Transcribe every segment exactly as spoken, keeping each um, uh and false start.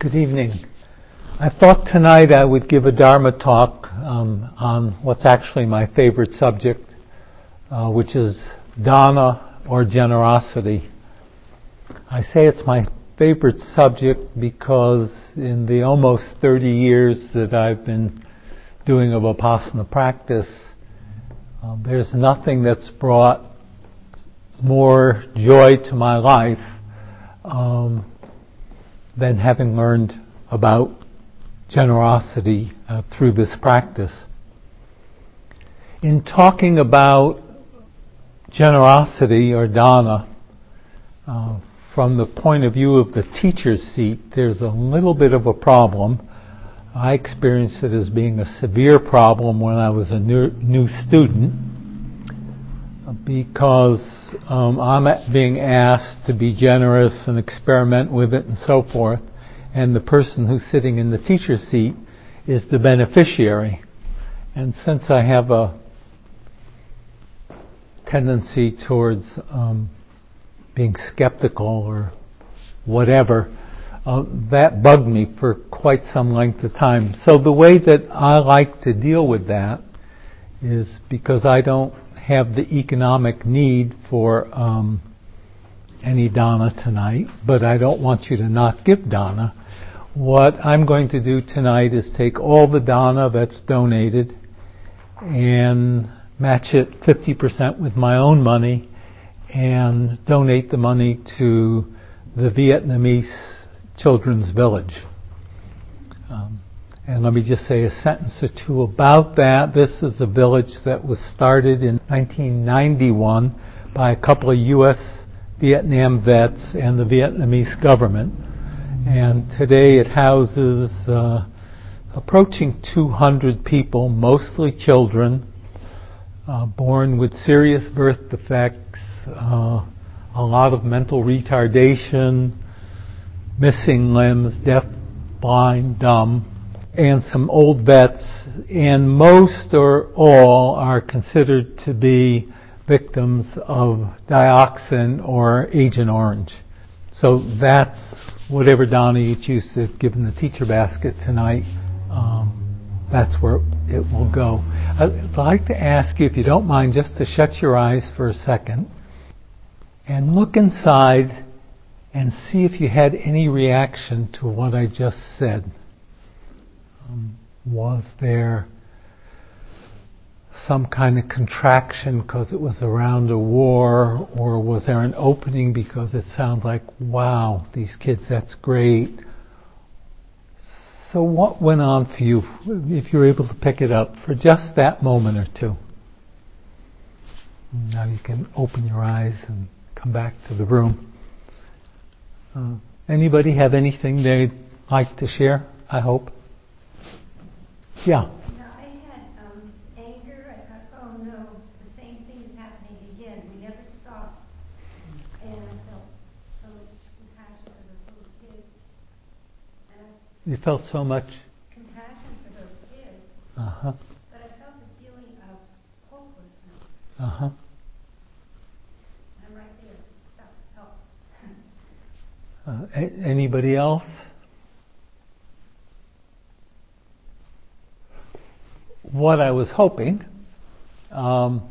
Good evening. I thought tonight I would give a Dharma talk um, on what's actually my favorite subject, uh, which is dana or generosity. I say it's my favorite subject because in the almost thirty years that I've been doing a Vipassana practice, uh, there's nothing that's brought more joy to my life um, than having learned about generosity uh, through this practice. In talking about generosity or dana, uh, from the point of view of the teacher's seat, there's a little bit of a problem. I experienced it as being a severe problem when I was a new, new student, because um, I'm being asked to be generous and experiment with it and so forth, and the person who's sitting in the teacher's seat is the beneficiary. And since I have a tendency towards um, being skeptical or whatever, uh, that bugged me for quite some length of time. So the way that I like to deal with that is, because I don't have the economic need for um, any dana tonight, but I don't want you to not give dana. What I'm going to do tonight is take all the dana that's donated and match it fifty percent with my own money and donate the money to the Vietnamese Children's Village. Um, and let me just say a sentence or two about that. This is a village that was started in nineteen ninety-one by a couple of U S Vietnam vets and the Vietnamese government. And today it houses uh, approaching two hundred people, mostly children, uh, born with serious birth defects, uh, a lot of mental retardation, missing limbs, deaf, blind, dumb, and some old vets, and most or all are considered to be victims of dioxin or Agent Orange. So that's whatever dana you choose to give in the teacher basket tonight, um, that's where it will go. I'd like to ask you, if you don't mind, just to shut your eyes for a second and look inside and see if you had any reaction to what I just said. Um, was there some kind of contraction because it was around a war, or was there an opening because it sounded like, wow, these kids, that's great? So what went on for you, if you're able to pick it up for just that moment or two? Now you can open your eyes and come back to the room. Uh, anybody have anything they'd like to share, I hope? Yeah. You felt so much compassion for those kids, uh-huh. but I felt a feeling of hopelessness. Uh-huh. I'm right there. Stop. Help. Uh, a- anybody else? What I was hoping um,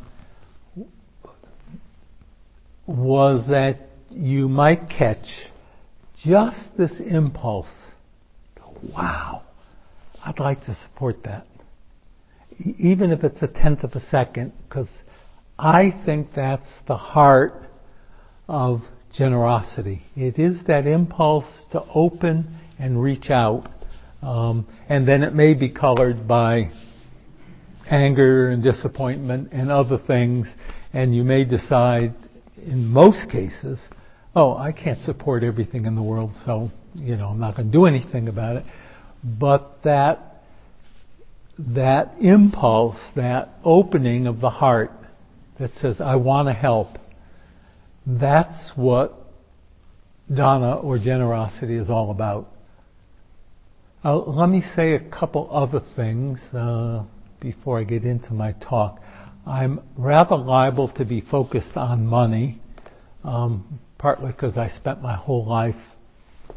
was that you might catch just this impulse. Wow, I'd like to support that. E- even if it's a tenth of a second, because I think that's the heart of generosity. It is that impulse to open and reach out. Um, and then it may be colored by anger and disappointment and other things, and you may decide, in most cases, oh, I can't support everything in the world, so, you know, I'm not going to do anything about it. But that that impulse, that opening of the heart that says, I want to help, that's what dana or generosity is all about. Uh, let me say a couple other things uh, before I get into my talk. I'm rather liable to be focused on money, um, partly because I spent my whole life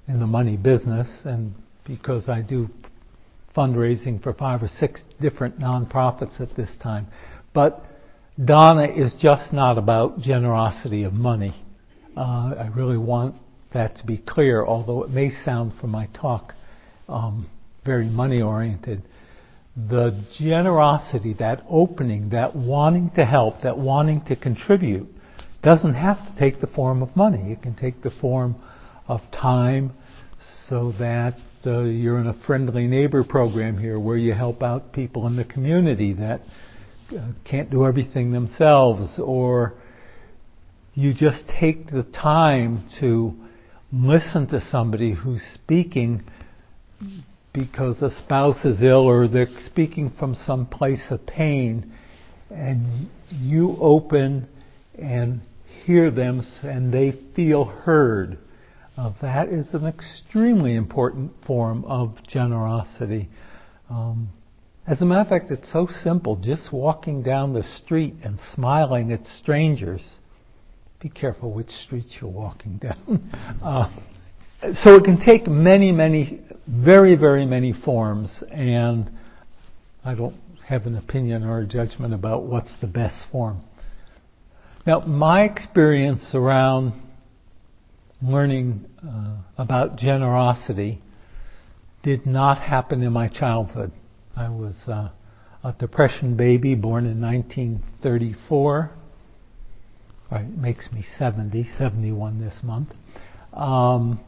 in the money business, and because I do fundraising for five or six different nonprofits at this time. But Dana is just not about generosity of money. Uh, I really want that to be clear, although it may sound from my talk um, very money-oriented. The generosity, that opening, that wanting to help, that wanting to contribute, doesn't have to take the form of money. It can take the form of time, so that uh, you're in a friendly neighbor program here where you help out people in the community that uh, can't do everything themselves, or you just take the time to listen to somebody who's speaking because a spouse is ill, or they're speaking from some place of pain, and you open and hear them and they feel heard. Uh, that is an extremely important form of generosity. Um, as a matter of fact, it's so simple. Just walking down the street and smiling at strangers. Be careful which streets you're walking down. uh, so it can take many, many, very, very many forms, and I don't have an opinion or a judgment about what's the best form. Now, my experience around learning uh, about generosity did not happen in my childhood. I was uh, a Depression baby, born in nineteen thirty-four. Right, it makes me seventy, seventy-one this month. Um,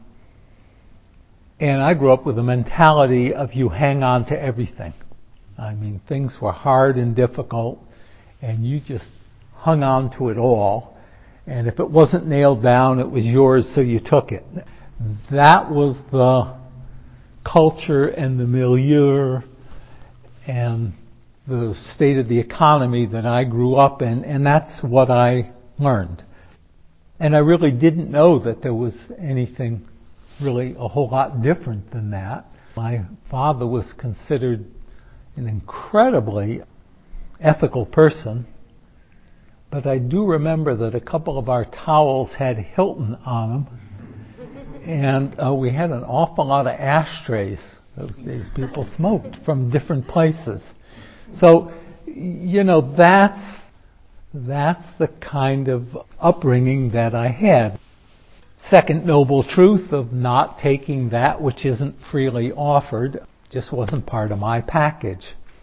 and I grew up with a mentality of you hang on to everything. I mean, things were hard and difficult, and you just hung on to it all. And if it wasn't nailed down, it was yours, so you took it. That was the culture and the milieu and the state of the economy that I grew up in, and that's what I learned. And I really didn't know that there was anything really a whole lot different than that. My father was considered an incredibly ethical person, but I do remember that a couple of our towels had Hilton on them, and uh, we had an awful lot of ashtrays. Those days people smoked from different places. So, you know, that's that's the kind of upbringing that I had. Second noble truth of not taking that which isn't freely offered just wasn't part of my package.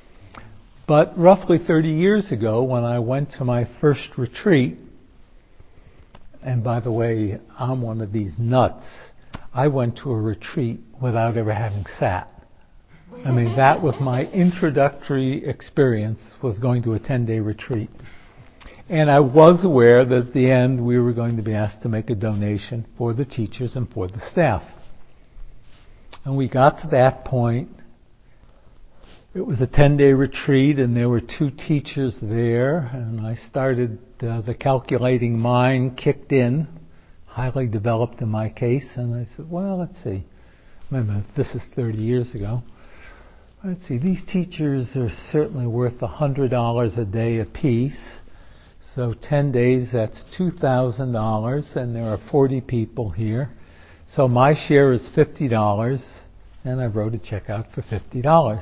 But roughly thirty years ago, when I went to my first retreat, and by the way, I'm one of these nuts, I went to a retreat without ever having sat. I mean, that was my introductory experience, was going to a ten-day retreat. And I was aware that at the end we were going to be asked to make a donation for the teachers and for the staff. And we got to that point. It was a ten-day retreat, and there were two teachers there, and I started, uh, the calculating mind kicked in, highly developed in my case, and I said, well, let's see. Wait a minute, this is thirty years ago. Let's see, these teachers are certainly worth one hundred dollars a day apiece. So ten days, that's two thousand dollars, and there are forty people here. So my share is fifty dollars, and I wrote a check out for fifty dollars.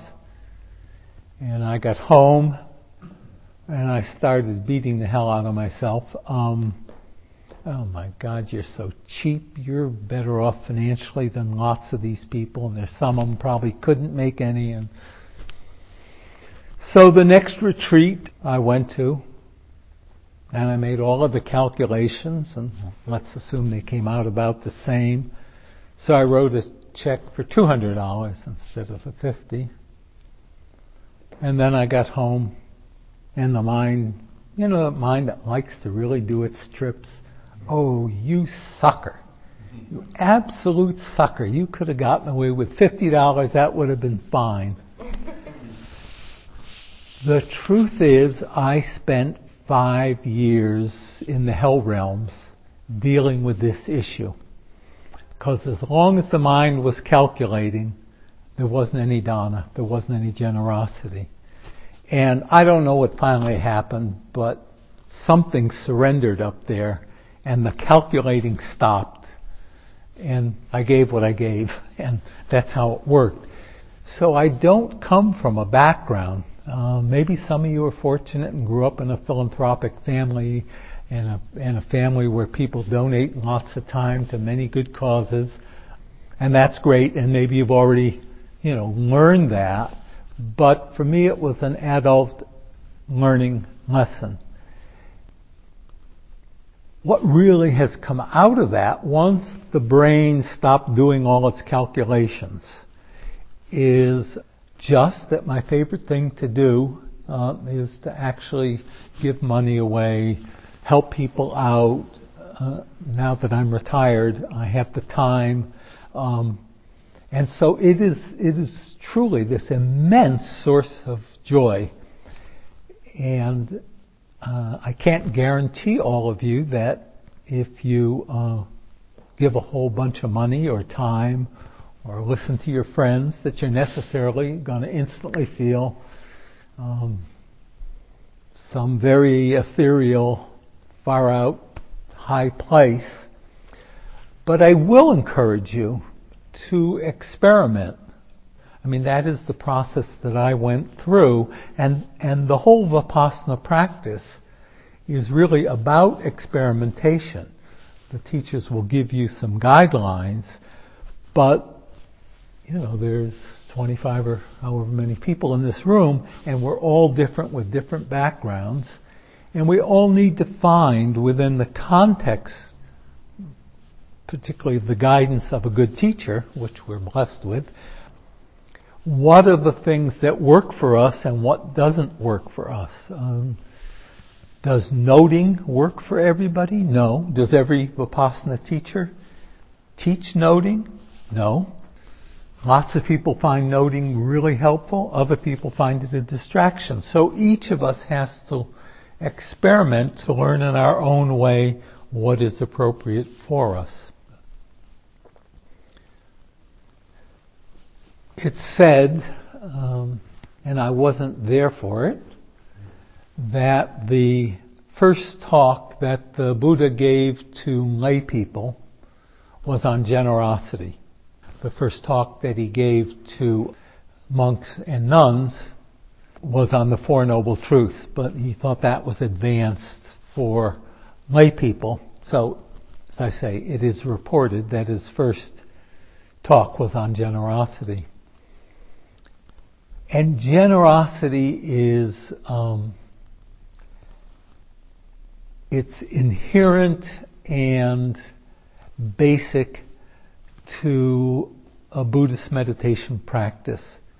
And I got home, and I started beating the hell out of myself. Um, oh my God, you're so cheap. You're better off financially than lots of these people, and there's some of them probably couldn't make any. And so the next retreat I went to, and I made all of the calculations, and let's assume they came out about the same. So I wrote a check for two hundred dollars instead of the fifty. And then I got home, and the mind, you know, the mind that likes to really do its trips. Oh, you sucker. You absolute sucker. You could have gotten away with fifty dollars. That would have been fine. The truth is, I spent five years in the hell realms dealing with this issue. Because as long as the mind was calculating, there wasn't any dana, there wasn't any generosity. And I don't know what finally happened, but something surrendered up there, and the calculating stopped. and I gave what I gave, and that's how it worked. So I don't come from a background. Uh, maybe some of you are fortunate and grew up in a philanthropic family and a, and a family where people donate lots of time to many good causes, and that's great, and maybe you've already, you know, learned that. But for me, it was an adult learning lesson. What really has come out of that, once the brain stopped doing all its calculations, is just that my favorite thing to do uh, is to actually give money away, help people out. Uh, now that I'm retired, I have the time. Um, and so it is, it is truly this immense source of joy. And uh, I can't guarantee all of you that if you uh, give a whole bunch of money or time or listen to your friends that you're necessarily going to instantly feel um, some very ethereal, far out, high place. But I will encourage you to experiment. I mean, that is the process that I went through, and, and the whole Vipassana practice is really about experimentation. The teachers will give you some guidelines, but, you know, there's twenty-five or however many people in this room, and we're all different with different backgrounds, and we all need to find within the context, particularly the guidance of a good teacher, which we're blessed with, what are the things that work for us and what doesn't work for us. Um, does noting work for everybody? No. Does every Vipassana teacher teach noting? No. Lots of people find noting really helpful. Other people find it a distraction. So each of us has to experiment to learn in our own way what is appropriate for us. It's said, um, and I wasn't there for it, that the first talk that the Buddha gave to lay people was on generosity. The first talk that he gave to monks and nuns was on the Four Noble Truths, but he thought that was advanced for lay people. So, as I say, it is reported that his first talk was on generosity. And generosity is, um, it's inherent and basic to a Buddhist meditation practice.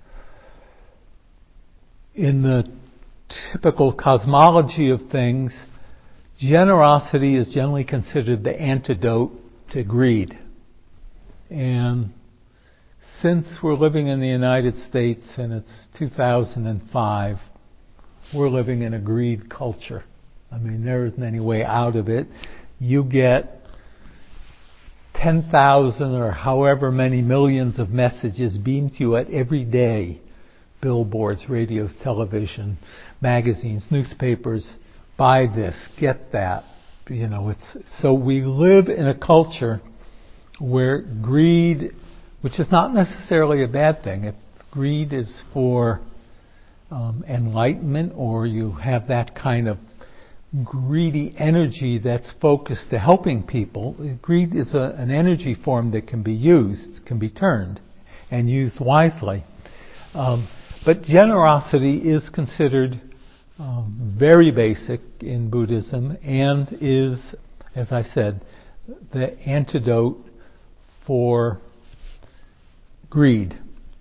In the typical cosmology of things, generosity is generally considered the antidote to greed. And since we're living in the United States and it's two thousand five, we're living in a greed culture. I mean, there isn't any way out of it. You get ten thousand or however many millions of messages beamed to you at every day. Billboards, radios, television, magazines, newspapers. Buy this, get that. You know, it's so we live in a culture where greed, which is not necessarily a bad thing. If greed is for um, enlightenment, or you have that kind of greedy energy that's focused to helping people, greed is a, an energy form that can be used, can be turned, and used wisely. Um, but generosity is considered um, very basic in Buddhism and is, as I said, the antidote for greed.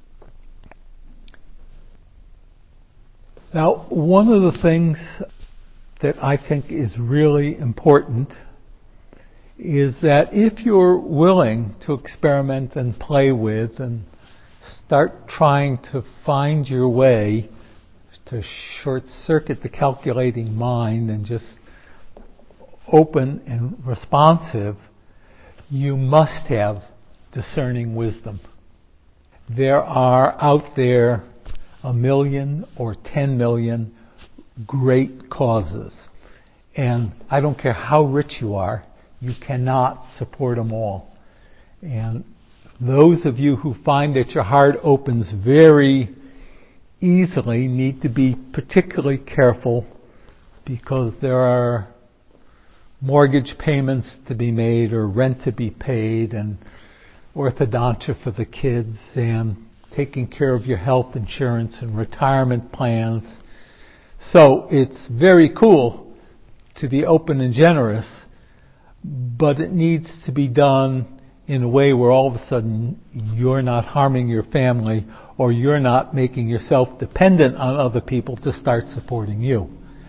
Now, one of the things that I think is really important is that if you're willing to experiment and play with and start trying to find your way to short-circuit the calculating mind and just open and responsive, you must have discerning wisdom. There are out there a million or ten million great causes. And I don't care how rich you are, you cannot support them all. And those of you who find that your heart opens very easily need to be particularly careful, because there are mortgage payments to be made or rent to be paid and orthodontia for the kids and taking care of your health insurance and retirement plans. So it's very cool to be open and generous, but it needs to be done in a way where all of a sudden you're not harming your family, or you're not making yourself dependent on other people to start supporting you.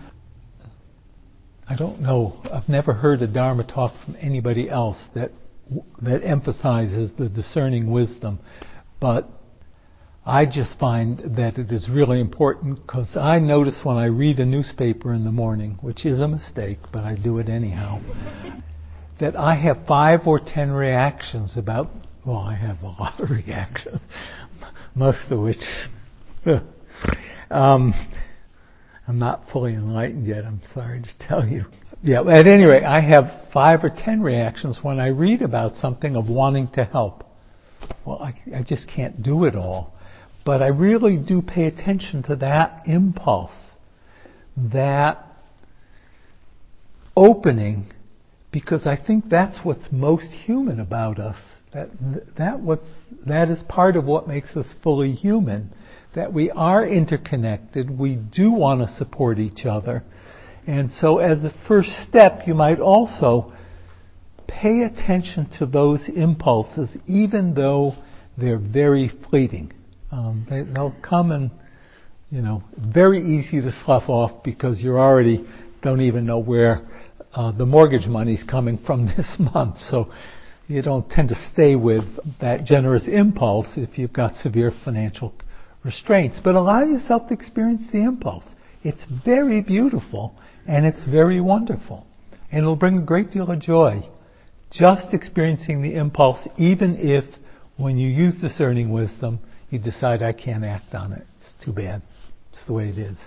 I don't know, I've never heard a Dharma talk from anybody else that that emphasizes the discerning wisdom, but I just find that it is really important, because I notice when I read a newspaper in the morning, which is a mistake, but I do it anyhow, that I have five or ten reactions about, well, I have a lot of reactions, most of which, um, I'm not fully enlightened yet, I'm sorry to tell you. Yeah, at any rate, I have five or ten reactions when I read about something of wanting to help. Well, I, I just can't do it all. But I really do pay attention to that impulse, that opening, because I think that's what's most human about us. That that what's that is part of what makes us fully human. That we are interconnected. We do want to support each other, and so as a first step, you might also pay attention to those impulses, even though they're very fleeting. Um, they, they'll come and, you know, very easy to slough off because you already don't even know where uh, the mortgage money's coming from this month. So you don't tend to stay with that generous impulse if you've got severe financial restraints. But allow yourself to experience the impulse. It's very beautiful and it's very wonderful. And it'll bring a great deal of joy just experiencing the impulse, even if when you use discerning wisdom, you decide, I can't act on it. It's too bad. It's the way it is.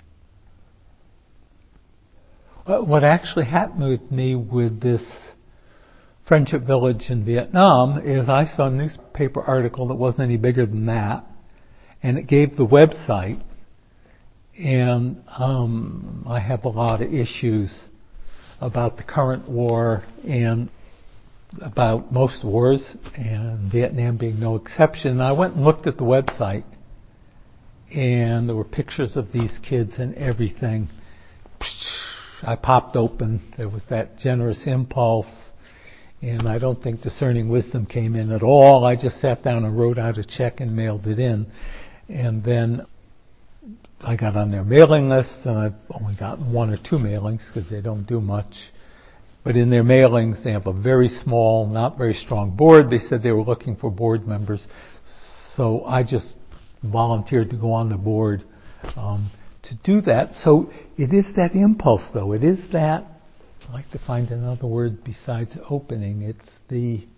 What actually happened with me with this Friendship Village in Vietnam is I saw a newspaper article that wasn't any bigger than that, and it gave the website, and um, I have a lot of issues about the current war and about most wars, and Vietnam being no exception. And I went and looked at the website, and there were pictures of these kids and everything. I popped open. There was that generous impulse, and I don't think discerning wisdom came in at all. I just sat down and wrote out a check and mailed it in. And then I got on their mailing list, and I've only gotten one or two mailings because they don't do much. But in their mailings, they have a very small, not very strong board. They said they were looking for board members. So I just volunteered to go on the board um, to do that. So it is that impulse, though. It is that, I'd like to find another word besides opening. It's the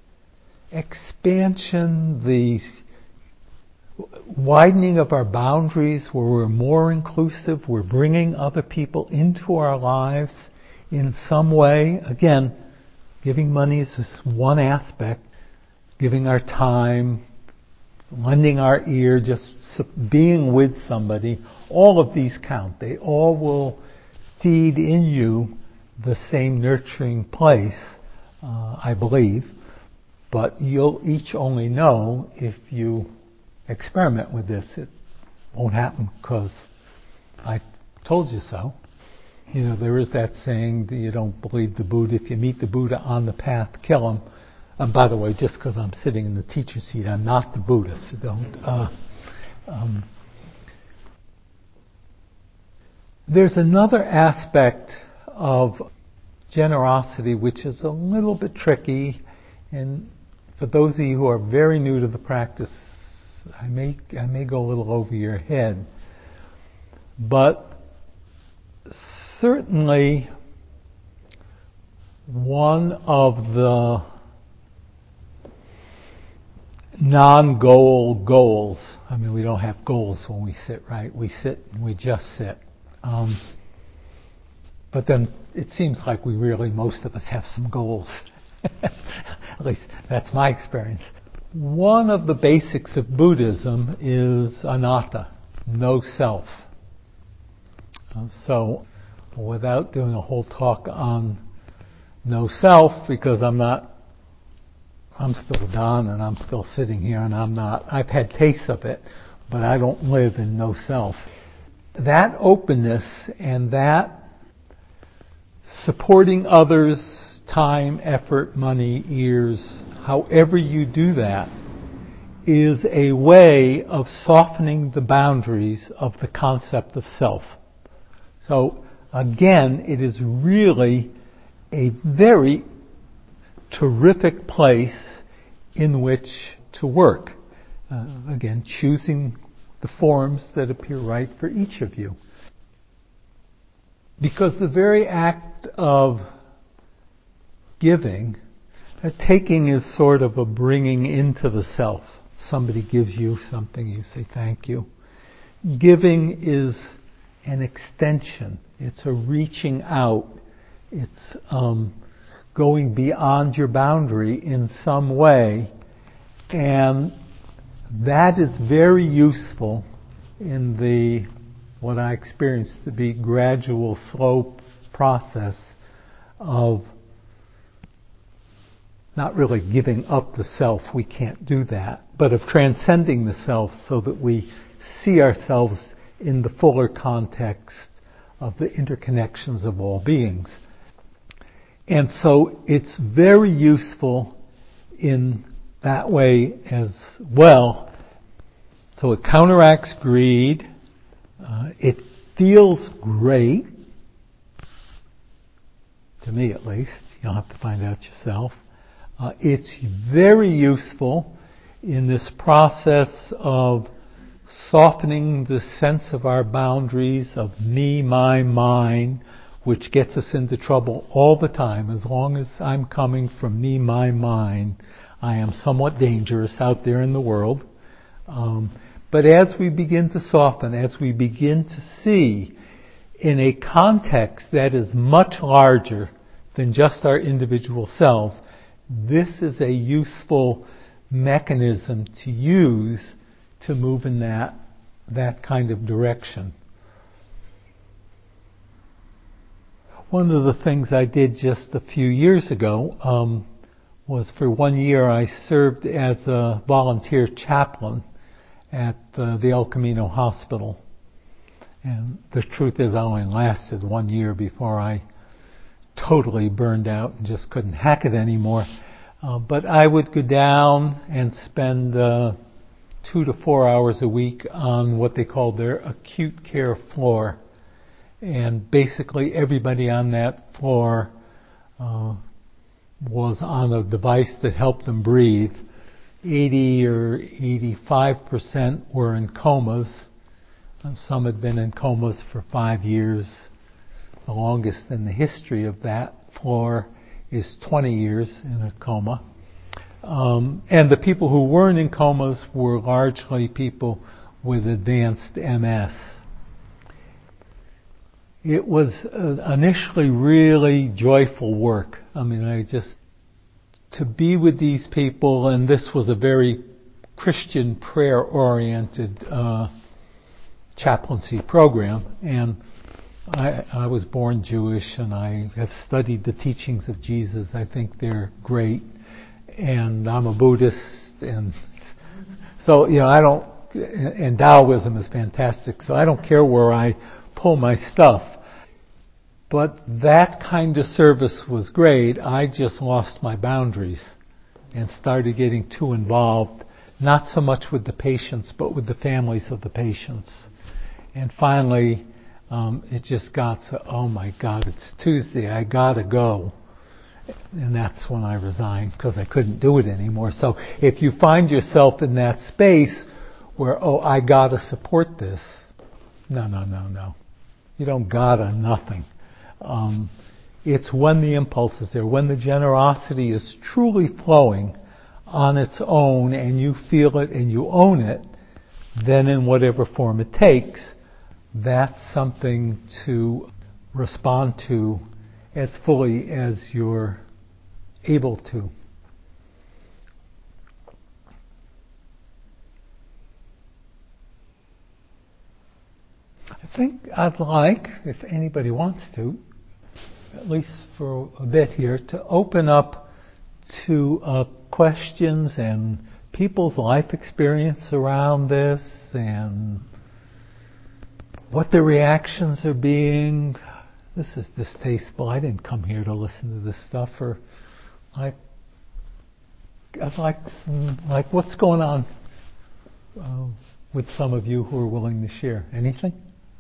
expansion, the widening of our boundaries where we're more inclusive. We're bringing other people into our lives in some way. Again, giving money is just one aspect. Giving our time, lending our ear, just being with somebody. All of these count. They all will feed in you the same nurturing place, uh, I believe. But you'll each only know if you experiment with this. It won't happen because I told you so. You know, there is that saying that you don't believe the Buddha. If you meet the Buddha on the path, kill him. And by the way, just because I'm sitting in the teacher seat, I'm not the Buddha, so don't. Uh, um, there's another aspect of generosity which is a little bit tricky, and for those of you who are very new to the practice, I may I may go a little over your head, but certainly one of the non-goal goals, I mean, we don't have goals when we sit, right? We sit and we just sit. Um, but then it seems like we really, most of us have some goals. At least that's my experience. One of the basics of Buddhism is anatta, no self. Uh, so, without doing a whole talk on no self, because I'm not, I'm still Don and I'm still sitting here and I'm not, I've had tastes of it, but I don't live in no self. That openness and that supporting others, time, effort, money, ears, however you do that, is a way of softening the boundaries of the concept of self. So again, it is really a very terrific place in which to work. Uh, again, choosing the forms that appear right for each of you. Because the very act of giving, uh, taking is sort of a bringing into the self. Somebody gives you something, you say thank you. Giving is an extension. It's a reaching out. It's um, going beyond your boundary in some way. And that is very useful in the, what I experienced to be gradual, slow process of not really giving up the self, we can't do that, but of transcending the self so that we see ourselves in the fuller context of the interconnections of all beings. And so it's very useful in that way as well. So it counteracts greed. Uh, it feels great, to me at least. You'll have to find out yourself. Uh, it's very useful in this process of softening the sense of our boundaries of me, my, mine, which gets us into trouble all the time. As long as I'm coming from me, my, mine, I am somewhat dangerous out there in the world. Um, but as we begin to soften, as we begin to see in a context that is much larger than just our individual selves, this is a useful mechanism to use to move in that, that kind of direction. One of the things I did just a few years ago um, was for one year I served as a volunteer chaplain at uh, the El Camino Hospital. And the truth is I only lasted one year before I totally burned out and just couldn't hack it anymore. Uh, but I would go down and spend uh, two to four hours a week on what they called their acute care floor. And basically everybody on that floor uh, was on a device that helped them breathe. eighty or eighty-five percent were in comas. Some had been in comas for five years. The longest in the history of that floor is twenty years in a coma. Um, and the people who weren't in comas were largely people with advanced M S. It was uh, initially really joyful work. I mean, I just, to be with these people, and this was a very Christian prayer-oriented uh, chaplaincy program, and I, I was born Jewish and I have studied the teachings of Jesus. I think they're great. And I'm a Buddhist, and so, you know, I don't, and Taoism is fantastic, so I don't care where I pull my stuff. But that kind of service was great. I just lost my boundaries and started getting too involved, not so much with the patients, but with the families of the patients. And finally, um, it just got so, oh my God, it's Tuesday, I gotta go. And that's when I resigned, because I couldn't do it anymore. So if you find yourself in that space where, oh, I gotta support this, no, no, no, no. You don't gotta nothing. Um, it's when the impulse is there, when the generosity is truly flowing on its own and you feel it and you own it, then in whatever form it takes, that's something to respond to as fully as you're able to. I think I'd like, if anybody wants to, at least for a bit here, to open up to uh, questions and people's life experience around this and what the reactions are being. This is distasteful. I didn't come here to listen to this stuff. Or like, I'd like, some, like what's going on uh, with some of you who are willing to share. Anything?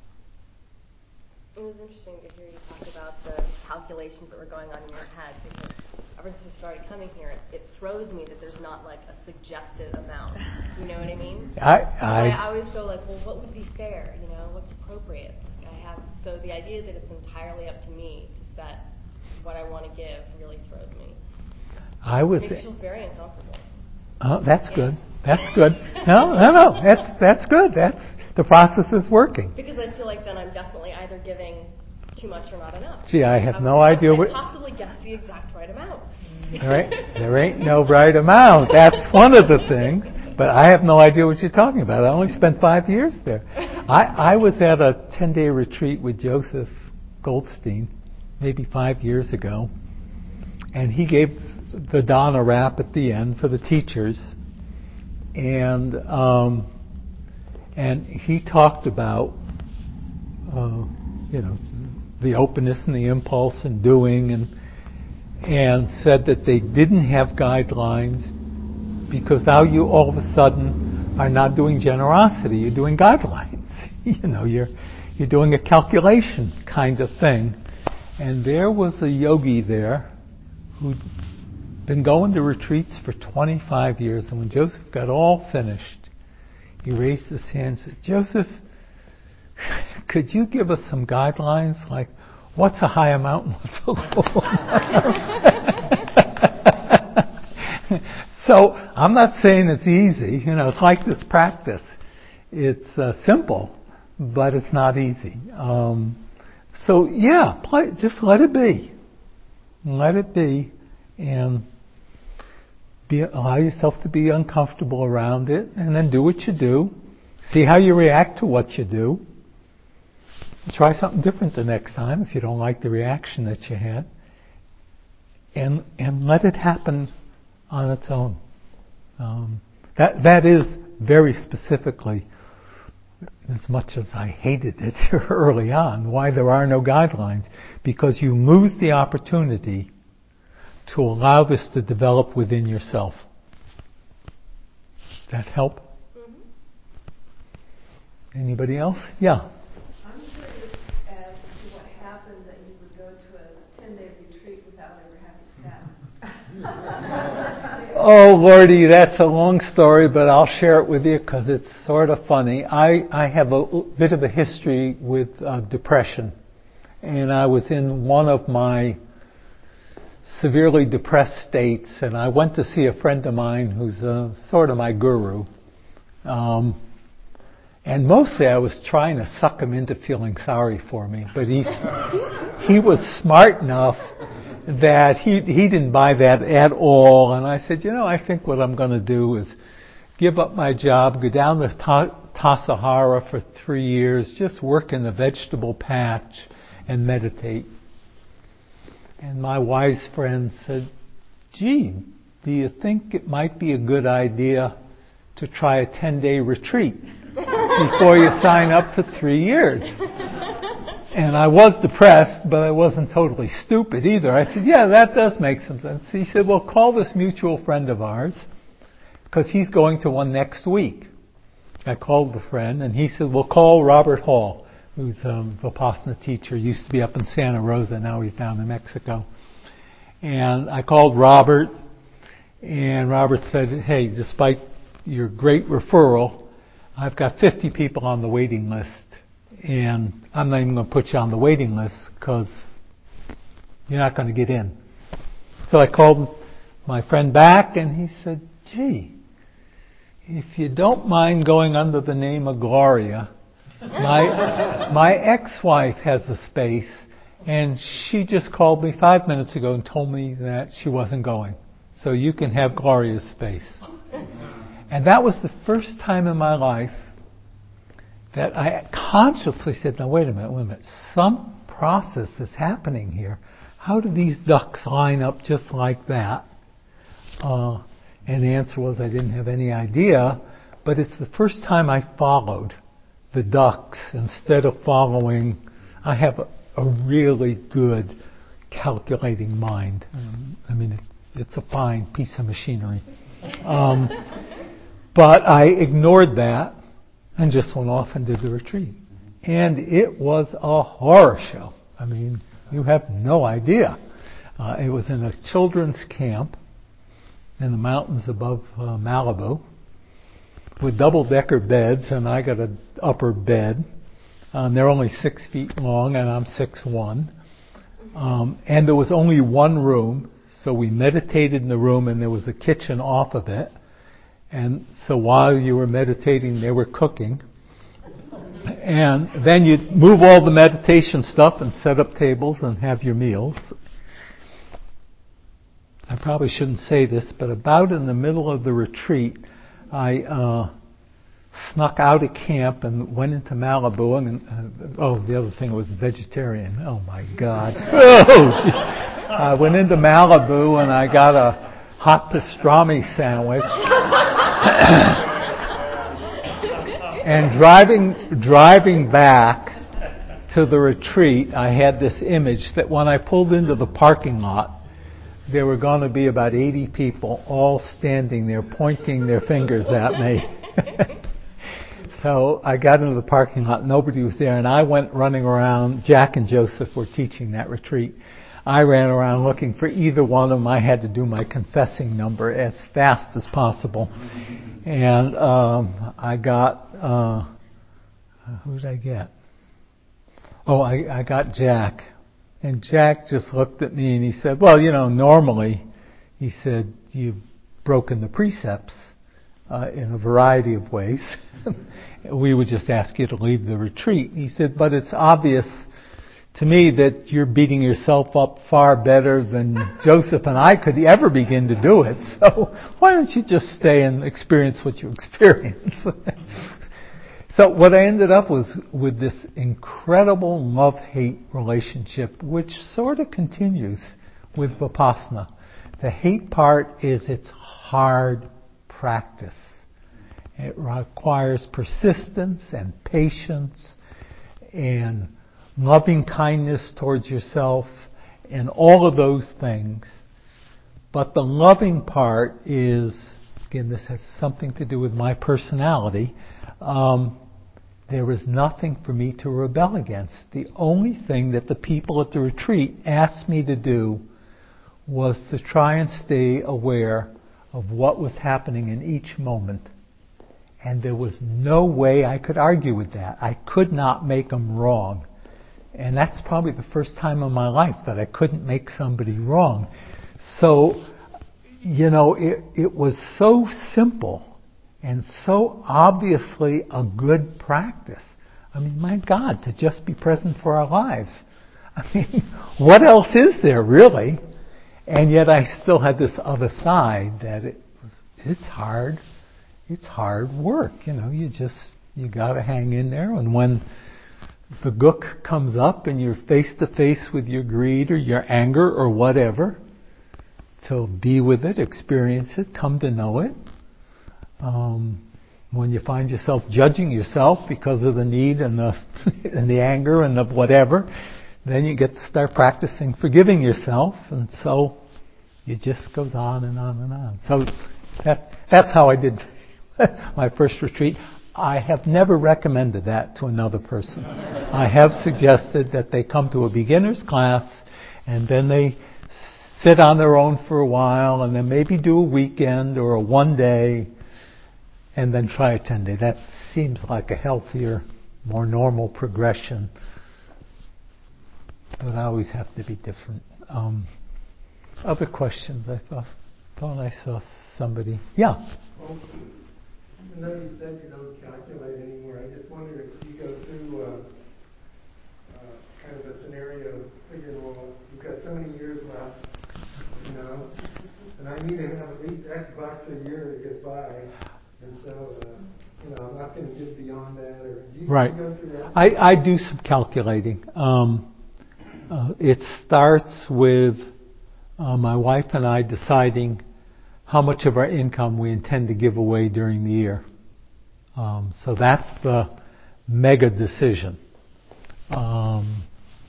It was interesting to hear you talk about the calculations that were going on in your head, because ever since I started coming here, it, it throws me that there's not like a suggested amount. You know what I mean? I, I, I, I always go like, well, what would be fair? You know, what's appropriate? I have so the idea that it's entirely up to me to set what I want to give really throws me. I was. It makes me feel very uncomfortable. Oh, that's Yeah. good. That's good. No, no, no. That's that's good. That's the process is working. Because I feel like then I'm definitely either giving too much or not enough. Gee, I have How- no how idea could I what. possibly guess the exact right amount. All right, there ain't no right amount. That's one of the things. But I have no idea what you're talking about. I only spent five years there. I, I was at a ten-day retreat with Joseph Goldstein, maybe five years ago, and he gave the Donna rap at the end for the teachers, and um, and he talked about uh, you know the openness and the impulse and doing and. and said that they didn't have guidelines because now you all of a sudden are not doing generosity, you're doing guidelines. You know, you're you're doing a calculation kind of thing. And there was a yogi there who'd been going to retreats for twenty-five years, and when Joseph got all finished, he raised his hand and said, Joseph, could you give us some guidelines, like what's a high amount and what's a low amount? So I'm not saying it's easy. You know, it's like this practice. It's uh, simple, but it's not easy. Um, so yeah, play, just let it be. Let it be, and be, allow yourself to be uncomfortable around it, and then do what you do. See how you react to what you do. Try something different the next time if you don't like the reaction that you had. And and let it happen on its own. Um, that that is very specifically, as much as I hated it early on, why there are no guidelines. Because you lose the opportunity to allow this to develop within yourself. Does that help? Mm-hmm. Anybody else? Yeah. I'm curious as to what happened that you would go to a ten-day retreat without ever having staff. Oh, Lordy, that's a long story, but I'll share it with you because it's sort of funny. I, I have a bit of a history with uh, depression, and I was in one of my severely depressed states, and I went to see a friend of mine who's uh, sort of my guru. Um, And mostly I was trying to suck him into feeling sorry for me, but he he was smart enough that he he didn't buy that at all. And I said, you know, I think what I'm going to do is give up my job, go down to Ta- Tassajara for three years, just work in the vegetable patch and meditate. And my wise friend said, gee, do you think it might be a good idea to try a ten-day retreat before you sign up for three years? And I was depressed, but I wasn't totally stupid either. I said, yeah, that does make some sense. He said, well, call this mutual friend of ours, because he's going to one next week. I called the friend, and he said, well, call Robert Hall, who's a Vipassana teacher, used to be up in Santa Rosa, now he's down in Mexico. And I called Robert, and Robert said, hey, despite your great referral, I've got fifty people on the waiting list, and I'm not even going to put you on the waiting list because you're not going to get in. So I called my friend back, and he said, gee, if you don't mind going under the name of Gloria, my my ex-wife has a space, And she just called me five minutes ago and told me that she wasn't going. So you can have Gloria's space. And that was the first time in my life that I consciously said, now wait a minute, wait a minute. Some process is happening here. How do these ducks line up just like that? Uh, and the answer was I didn't have any idea, but it's the first time I followed the ducks instead of following. I have a, a really good calculating mind. Um, I mean, it, it's a fine piece of machinery. Um, but I ignored that and just went off and did the retreat. And it was a horror show. I mean, you have no idea. Uh, it was in a children's camp in the mountains above uh, Malibu with double-decker beds, and I got an upper bed. Um, they're only six feet long, and I'm six one. Um, and there was only one room, so we meditated in the room, and there was a kitchen off of it. And so while you were meditating, they were cooking. And then you'd move all the meditation stuff and set up tables and have your meals. I probably shouldn't say this, but about in the middle of the retreat, I uh, snuck out of camp and went into Malibu. And uh, oh, the other thing was vegetarian. Oh my God! Oh, I went into Malibu and I got a hot pastrami sandwich. And driving driving back to the retreat, I had this image that when I pulled into the parking lot, there were going to be about eighty people all standing there pointing their fingers at me. So I got into the parking lot, nobody was there, and I went running around. Jack and Joseph were teaching that retreat. I ran around looking for either one of them. I had to do my confessing number as fast as possible. And um, I got, uh, who did I get? Oh, I, I got Jack. And Jack just looked at me and he said, well, you know, normally, he said, you've broken the precepts uh, in a variety of ways. We would just ask you to leave the retreat. He said, but it's obvious to me that you're beating yourself up far better than Joseph and I could ever begin to do it. So why don't you just stay and experience what you experience? So what I ended up was with this incredible love-hate relationship, which sort of continues with Vipassana. The hate part is it's hard practice. It requires persistence and patience and loving kindness towards yourself and all of those things. But the loving part is, again, this has something to do with my personality. Um, there was nothing for me to rebel against. The only thing that the people at the retreat asked me to do was to try and stay aware of what was happening in each moment. And there was no way I could argue with that. I could not make them wrong. And that's probably the first time in my life that I couldn't make somebody wrong. So, you know, it, it was so simple and so obviously a good practice. I mean, my God, to just be present for our lives. I mean, what else is there really? And yet I still had this other side that it was, it's hard. It's hard work. You know, you just, you gotta hang in there. And when the gook comes up and you're face to face with your greed or your anger or whatever, so be with it, experience it, come to know it. Um, when you find yourself judging yourself because of the need and the and the anger and the whatever, then you get to start practicing forgiving yourself, and so it just goes on and on and on. So that that's how I did my first retreat. I have never recommended that to another person. I have suggested that they come to a beginner's class and then they sit on their own for a while and then maybe do a weekend or a one day and then try a ten day. That seems like a healthier, more normal progression. But I always have to be different. Um, other questions? I thought, thought I saw somebody. Yeah. Well, even though you said you don't calculate anymore, I just wondered if you go through uh, uh, uh, kind of a scenario, figuring, well, we've got so many years left, you know, and I need to have at least X bucks a year to get by, and so, uh, you know, I'm not going to give beyond that, or do you, Right. do you go through that? I, I do some calculating. Um, uh, it starts with uh, my wife and I deciding how much of our income we intend to give away during the year. Um, so that's the mega decision. Um,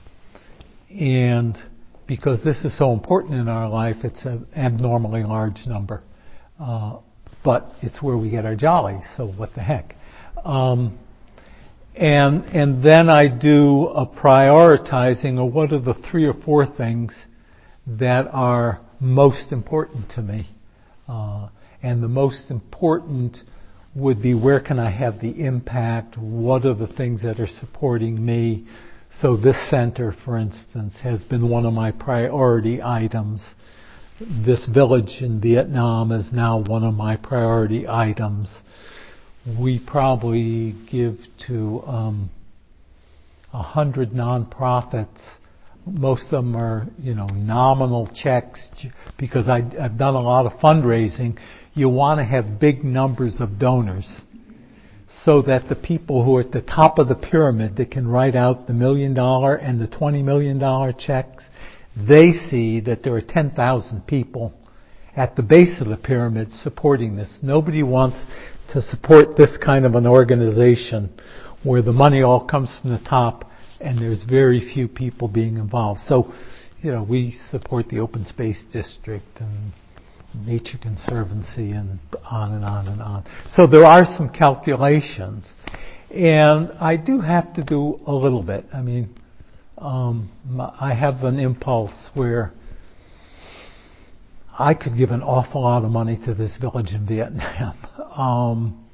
and because this is so important in our life, it's an abnormally large number. Uh, but it's where we get our jolly, so what the heck. Um, and and then I do a prioritizing of what are the three or four things that are most important to me. Uh, and the most important would be where can I have the impact, what are the things that are supporting me. So this center, for instance, has been one of my priority items. This village in Vietnam is now one of my priority items. We probably give to um, a hundred nonprofits. Most of them are, you know, nominal checks because I, I've done a lot of fundraising. You want to have big numbers of donors so that the people who are at the top of the pyramid that can write out the million dollar and the twenty million dollar checks, they see that there are ten thousand people at the base of the pyramid supporting this. Nobody wants to support this kind of an organization where the money all comes from the top and there's very few people being involved. So, you know, we support the Open Space District and Nature Conservancy and on and on and on. So there are some calculations. And I do have to do a little bit. I mean, um, I have an impulse where I could give an awful lot of money to this village in Vietnam. Um,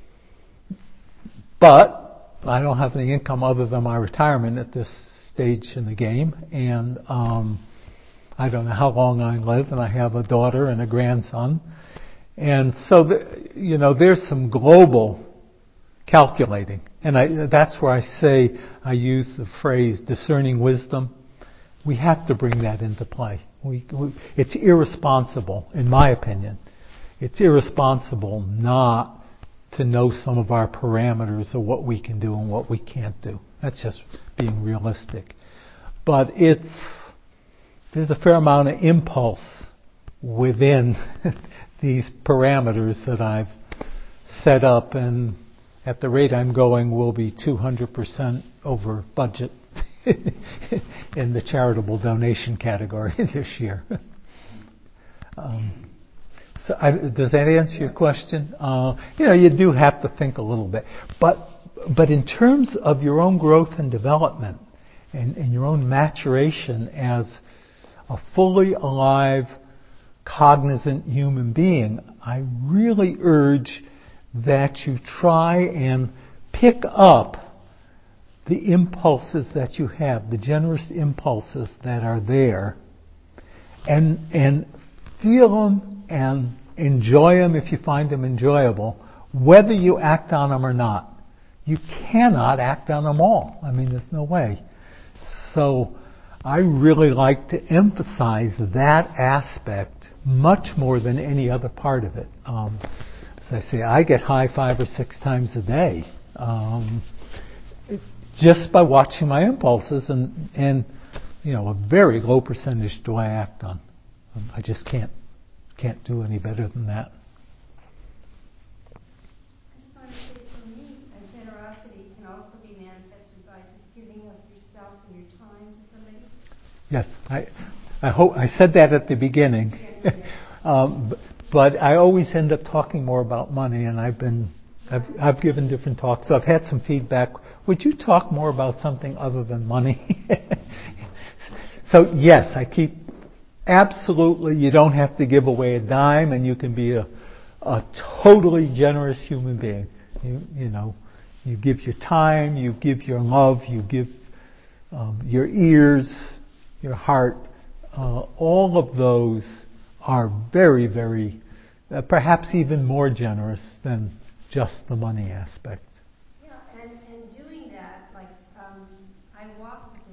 but I don't have any income other than my retirement at this stage in the game. And um, I don't know how long I live, and I have a daughter and a grandson. And so, the, you know, there's some global calculating. And I, that's where I say, I use the phrase discerning wisdom. We have to bring that into play. We, we, it's irresponsible, in my opinion. It's irresponsible not to know some of our parameters of what we can do and what we can't do. That's just being realistic. But it's, there's a fair amount of impulse within these parameters that I've set up, and at the rate I'm going, we'll be two hundred percent over budget in the charitable donation category this year. um, so I, does that answer your question? Uh, you know, you do have to think a little bit. But but in terms of your own growth and development and, and your own maturation as a fully alive, cognizant human being, I really urge that you try and pick up the impulses that you have, the generous impulses that are there, and and feel them and enjoy them if you find them enjoyable, whether you act on them or not. You cannot act on them all. I mean, there's no way. So I really like to emphasize that aspect much more than any other part of it. Um, as I say, I get high five or six times a day. Um, just by watching my impulses, and, and you know, a very low percentage do I act on. Um, I just can't can't do any better than that. I just want to say, for me, a generosity can also be manifested by just giving of yourself and your time to somebody. Yes, I I hope I said that at the beginning, um, but I always end up talking more about money, and I've been I've I've given different talks. So I've had some feedback. Would you talk more about something other than money? So yes, I keep absolutely. You don't have to give away a dime, and you can be a a totally generous human being. You you know, you give your time, you give your love, you give um, your ears, your heart. Uh, all of those are very, very, uh, perhaps even more generous than just the money aspect. Yeah, and, and doing that, like, um, I walk with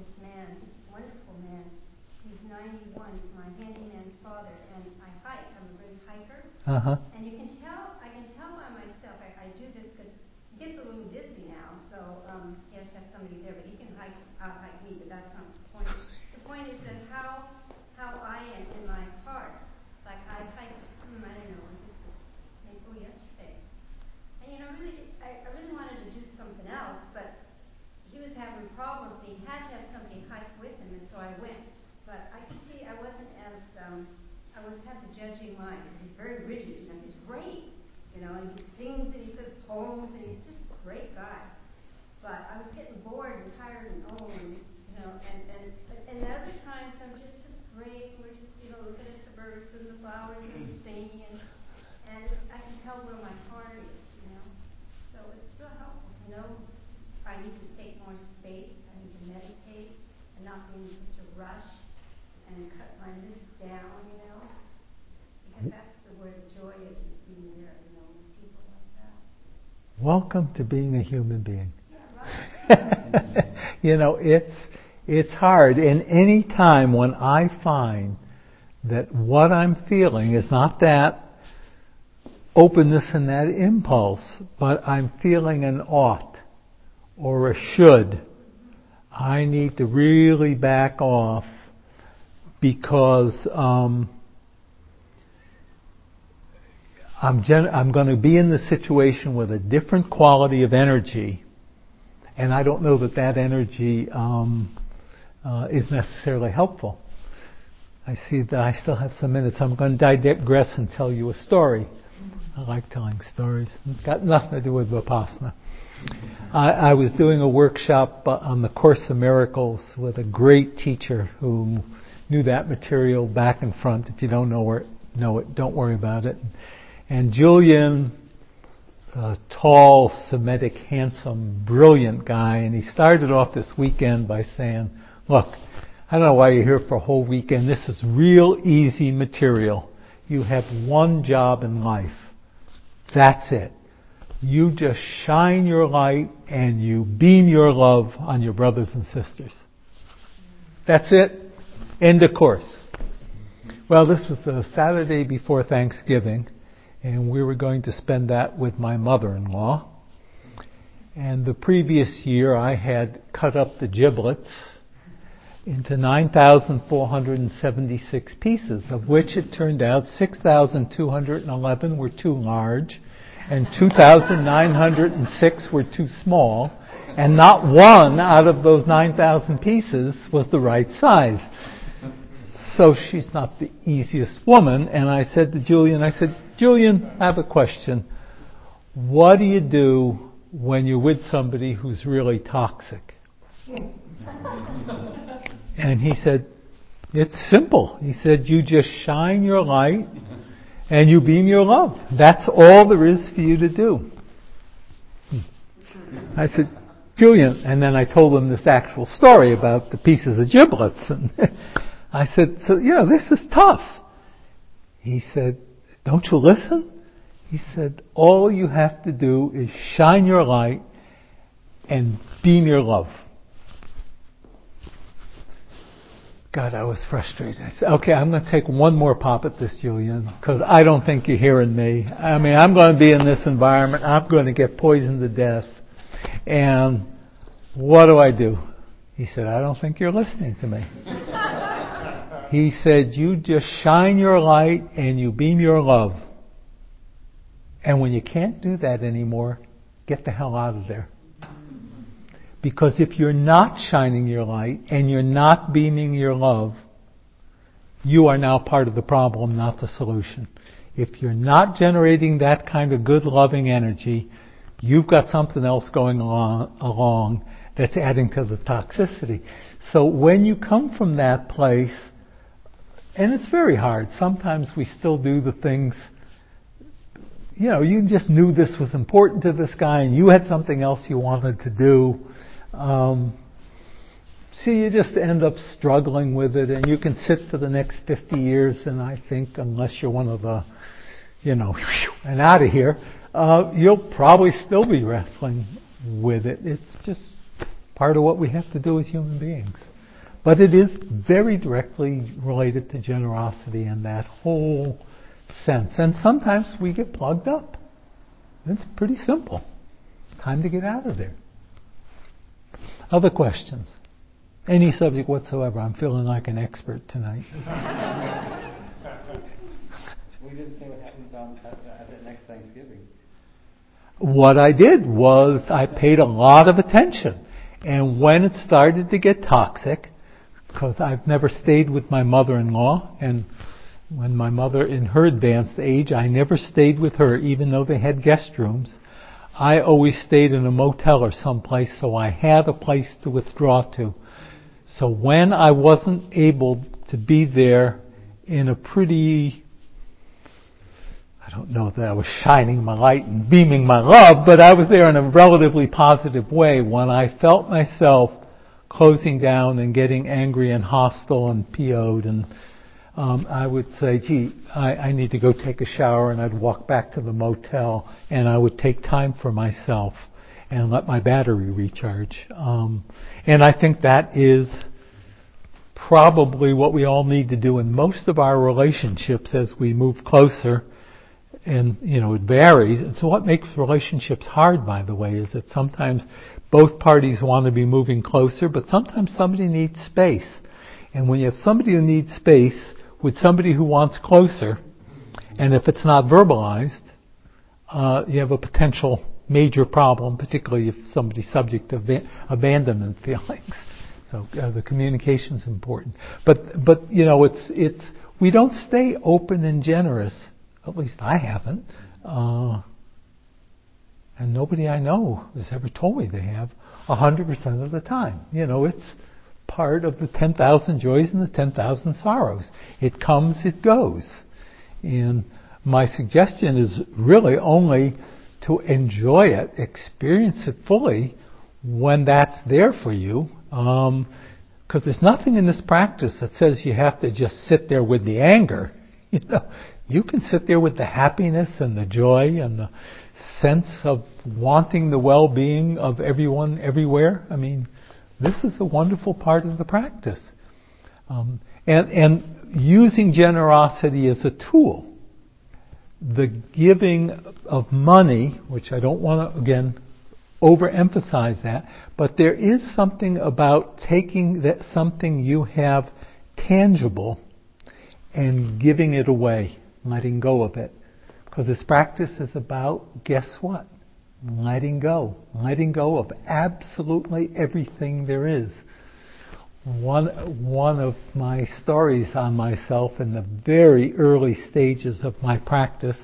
Uh-huh. And you can tell, I can tell by myself, I, I do this because he gets a little dizzy now, so um, he has to have somebody there, but he can hike, out hike me, but that's not the point. The point is that how, how I am in my heart, like I hiked, hmm, I don't know, this was maybe oh, yesterday. And you know, really, I, I really wanted to do something else, but he was having problems, and he had to have somebody hike with him, and so I went. But I could see I wasn't as, um, I was had the judging mind, because he's very rigid, you know, he's great, you know, and he sings and he says poems, and he's just a great guy. But I was getting bored and tired and old, and, you know, and, and, and other times I'm just, it's great, we're just, you know, looking at the birds and the flowers and singing, and, and I can tell where my heart is, you know. So it's real helpful to know I need to take more space, I need to meditate, and not be in such a rush, and cut my list down, you know, because that's the, where the joy is, is being there, you know, with people like that. Welcome to being a human being. Yeah, right. You know, it's it's hard, and any time when I find that what I'm feeling is not that openness and that impulse, but I'm feeling an ought or a should, I need to really back off, because um, I'm gen- I'm going to be in the situation with a different quality of energy, and I don't know that that energy um, uh, is necessarily helpful. I see that I still have some minutes. I'm going to digress and tell you a story. I like telling stories. It's got nothing to do with Vipassana. I, I was doing a workshop on the Course in Miracles with a great teacher who knew that material back and front. If you don't know, where, know it, don't worry about it. And Julian, a tall, Semitic, handsome, brilliant guy, and he started off this weekend by saying, look, I don't know why you're here for a whole weekend. This is real easy material. You have one job in life. That's it. You just shine your light and you beam your love on your brothers and sisters. That's it. End of course. Well, this was the Saturday before Thanksgiving, and we were going to spend that with my mother-in-law. And the previous year I had cut up the giblets into nine thousand four hundred seventy-six pieces, of which it turned out six thousand two hundred eleven were too large and two thousand nine hundred six were too small, and not one out of those nine thousand pieces was the right size. So she's not the easiest woman, and I said to Julian, I said, Julian, I have a question. What do you do when you're with somebody who's really toxic? And he said, it's simple. He said, you just shine your light and you beam your love. That's all there is for you to do. I said, Julian, and then I told him this actual story about the pieces of giblets. And I said, so, you know, this is tough. He said, don't you listen? He said, all you have to do is shine your light and beam your love. God, I was frustrated. I said, okay, I'm going to take one more pop at this, Julian, because I don't think you're hearing me. I mean, I'm going to be in this environment. I'm going to get poisoned to death. And what do I do? He said, I don't think you're listening to me. He said, you just shine your light and you beam your love. And when you can't do that anymore, get the hell out of there. Because if you're not shining your light and you're not beaming your love, you are now part of the problem, not the solution. If you're not generating that kind of good, loving energy, you've got something else going along, along that's adding to the toxicity. So when you come from that place, and it's very hard, sometimes we still do the things, you know, you just knew this was important to this guy and you had something else you wanted to do. Um, so you just end up struggling with it, and you can sit for the next fifty years, and I think unless you're one of the, you know, and out of here, uh, you'll probably still be wrestling with it. It's just part of what we have to do as human beings. But it is very directly related to generosity and that whole sense. And sometimes we get plugged up. It's pretty simple. Time to get out of there. Other questions? Any subject whatsoever. I'm feeling like an expert tonight. We didn't say what happens on at, at the next Thanksgiving. What I did was I paid a lot of attention. And when it started to get toxic, because I've never stayed with my mother-in-law, and when my mother, in her advanced age, I never stayed with her, even though they had guest rooms. I always stayed in a motel or someplace, so I had a place to withdraw to. So when I wasn't able to be there in a pretty, I don't know that I was shining my light and beaming my love, but I was there in a relatively positive way. When I felt myself closing down and getting angry and hostile and P O'd, and um, I would say, gee, I, I need to go take a shower, and I'd walk back to the motel, and I would take time for myself and let my battery recharge. Um, and I think that is probably what we all need to do in most of our relationships as we move closer. And, you know, it varies. And so what makes relationships hard, by the way, is that sometimes both parties want to be moving closer, but sometimes somebody needs space. And when you have somebody who needs space with somebody who wants closer, and if it's not verbalized, uh, you have a potential major problem, particularly if somebody's subject to va- abandonment feelings. So uh, the communication is important. But, but, you know, it's, it's, we don't stay open and generous. At least I haven't. Uh, and nobody I know has ever told me they have one hundred percent of the time. You know, it's part of the ten thousand joys and the ten thousand sorrows. It comes, it goes. And my suggestion is really only to enjoy it, experience it fully when that's there for you. Um, because there's nothing in this practice that says you have to just sit there with the anger. You know, you can sit there with the happiness and the joy and the sense of wanting the well-being of everyone everywhere. I mean, this is a wonderful part of the practice. Um, and, and using generosity as a tool. The giving of money, which I don't want to, again, overemphasize that, but there is something about taking that something you have tangible and giving it away, letting go of it. Because this practice is about, guess what? Letting go. Letting go of absolutely everything there is. One, one of my stories on myself in the very early stages of my practice,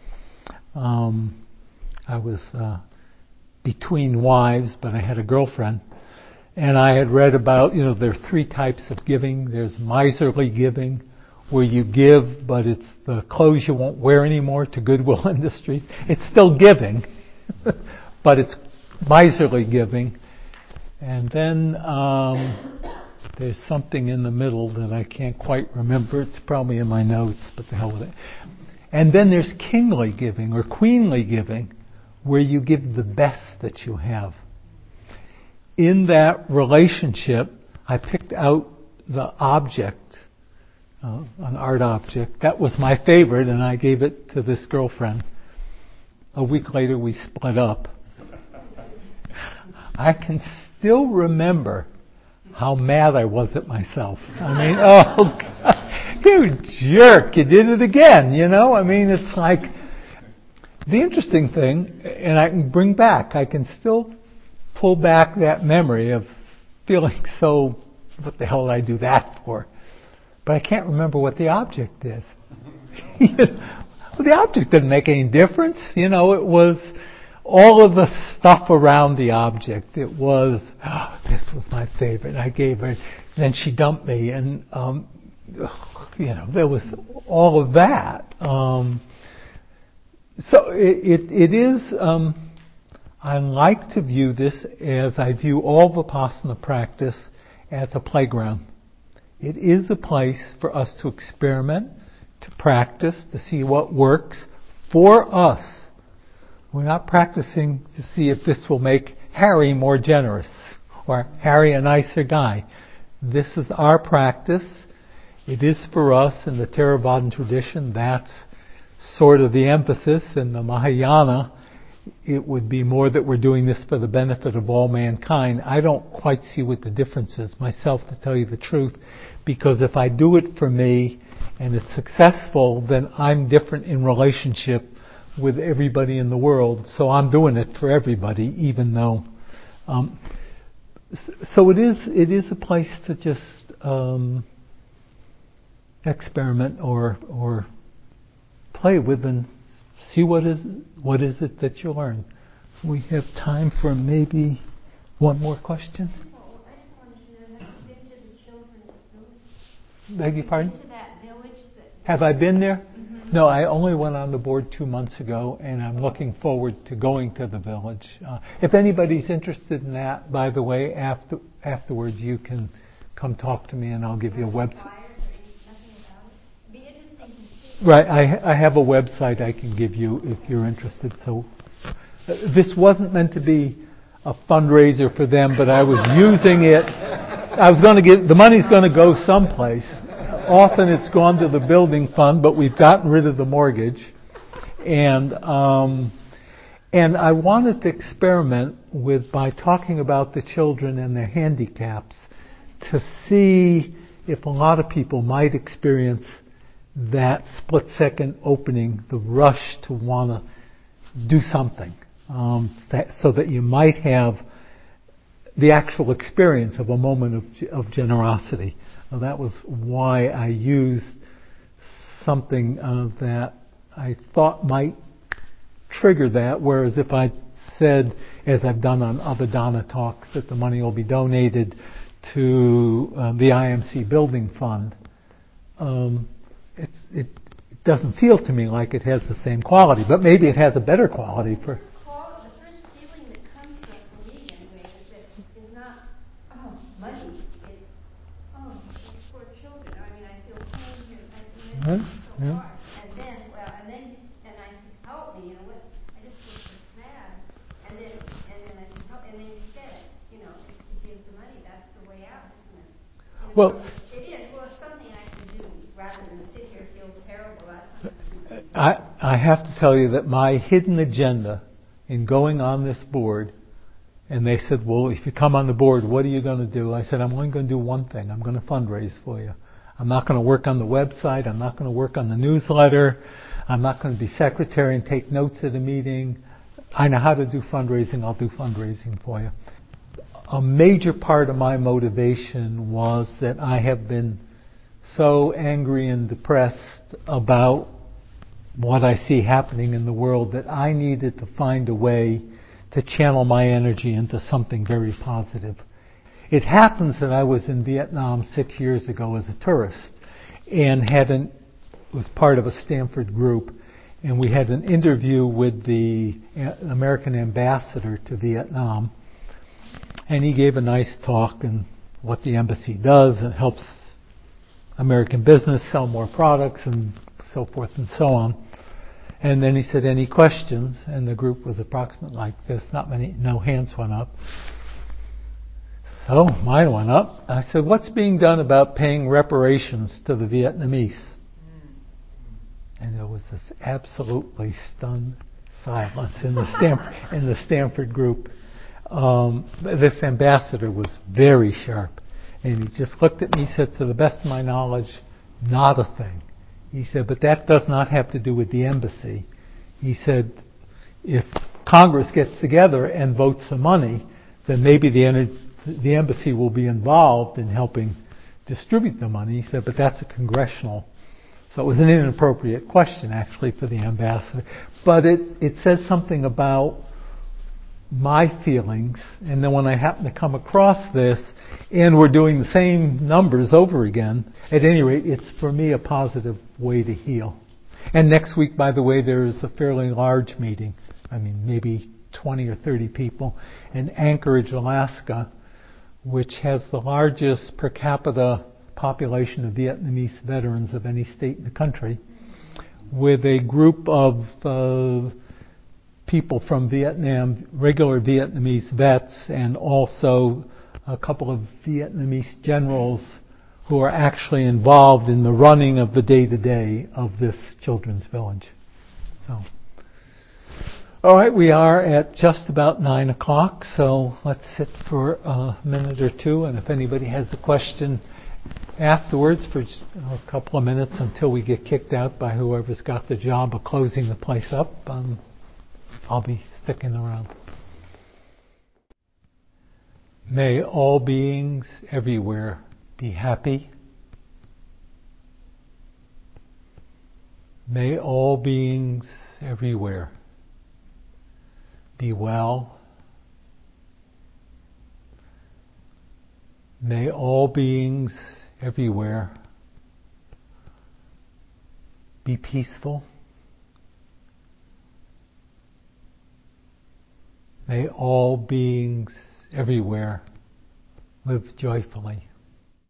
um, I was uh, between wives, but I had a girlfriend. And I had read about, you know, there are three types of giving. There's miserly giving, where you give, but it's the clothes you won't wear anymore to Goodwill Industries. It's still giving, but it's miserly giving. And then um, there's something in the middle that I can't quite remember. It's probably in my notes, but the hell with it. And then there's kingly giving or queenly giving, where you give the best that you have. In that relationship, I picked out the object, Uh, an art object. That was my favorite, and I gave it to this girlfriend. A week later, we split up. I can still remember how mad I was at myself. I mean, oh, God, you jerk, you did it again, you know? I mean, it's like, the interesting thing, and I can bring back, I can still pull back that memory of feeling so, what the hell did I do that for? But I can't remember what the object is. Well, the object didn't make any difference. You know, it was all of the stuff around the object. It was, oh, this was my favorite. I gave her, then she dumped me, and um, you know, there was all of that. Um, so it, it, it is. Um, I like to view this as I view all Vipassana practice as a playground. It is a place for us to experiment, to practice, to see what works for us. We're not practicing to see if this will make Harry more generous or Harry a nicer guy. This is our practice. It is for us in the Theravadan tradition. That's sort of the emphasis. In the Mahayana, it would be more that we're doing this for the benefit of all mankind. I don't quite see what the difference is myself, to tell you the truth, because if I do it for me and it's successful, then I'm different in relationship with everybody in the world. So I'm doing it for everybody, even though. Um, so it is. It is a place to just um, experiment or or play with and see what is what is it that you learn. We have time for maybe one more question. I just wanted to know, have you been to the children's village? Beg your pardon? Been to that village that Have I been there? Mhm. No, I only went on the board two months ago, and I'm looking forward to going to the village. Uh, if anybody's interested in that, by the way, after afterwards you can come talk to me, and I'll give you a website. flyers or any, nothing about it? It'd be interesting to see. Right, I, I have a website I can give you if you're interested. So uh, this wasn't meant to be a fundraiser for them, but I was using it. I was going to get the money's going to go someplace. Often it's gone to the building fund, but we've gotten rid of the mortgage, and um, and I wanted to experiment with by talking about the children and their handicaps to see if a lot of people might experience that split-second opening, the rush to want to do something, um, that, so that you might have the actual experience of a moment of, of generosity. Well, that was why I used something uh, that I thought might trigger that, whereas if I said, as I've done on other Dana talks, that the money will be donated to uh, the I M C Building Fund, um, it's, it doesn't feel to me like it has the same quality, but maybe it has a better quality for... Qual- the first feeling that comes to us, for me anyway, is that it's not, oh, money. It's, oh, these poor children. I mean, I feel pain here. I mean, it's Yeah, so yeah. hard. And then, well, and then, you, s- and I said, help me. You know what? I just feel so sad. And then, and then I said, help. And then you said, you know, it's to give the money. That's the way out, isn't it? You know, Well, it is. Well, it's something I can do rather than sit here and feel terrible. That's something. I, I have to tell you that my hidden agenda in going on this board, and they said, well, if you come on the board, what are you going to do? I said, I'm only going to do one thing. I'm going to fundraise for you. I'm not going to work on the website. I'm not going to work on the newsletter. I'm not going to be secretary and take notes at a meeting. I know how to do fundraising. I'll do fundraising for you. A major part of my motivation was that I have been so angry and depressed about what I see happening in the world that I needed to find a way to channel my energy into something very positive. It happens that I was in Vietnam six years ago as a tourist and had an, was part of a Stanford group, and we had an interview with the American ambassador to Vietnam, and he gave a nice talk and what the embassy does. It helps American business sell more products and so forth and so on. And then he said, any questions? And the group was approximately like this. Not many, no hands went up. So mine went up. I said, what's being done about paying reparations to the Vietnamese? And there was this absolutely stunned silence in the Stanford, in the Stanford group. Um, this ambassador was very sharp. And he just looked at me and said, to the best of my knowledge, not a thing. He said, but that does not have to do with the embassy. He said, if Congress gets together and votes some money, then maybe the, the embassy will be involved in helping distribute the money. He said, but that's a congressional. So it was an inappropriate question, actually, for the ambassador. But it, it says something about my feelings. And then when I happen to come across this, and we're doing the same numbers over again, at any rate, it's for me a positive way to heal. And next week, by the way, there is a fairly large meeting. I mean, maybe twenty or thirty people in Anchorage, Alaska, which has the largest per capita population of Vietnamese veterans of any state in the country, with a group of uh, people from Vietnam, regular Vietnamese vets, and also a couple of Vietnamese generals who are actually involved in the running of the day-to-day of this children's village. So, all right, we are at just about nine o'clock, so let's sit for a minute or two, and if anybody has a question afterwards for just a couple of minutes until we get kicked out by whoever's got the job of closing the place up, um, I'll be sticking around. May all beings everywhere be happy. May all beings everywhere be well. May all beings everywhere be peaceful. May all beings everywhere live joyfully.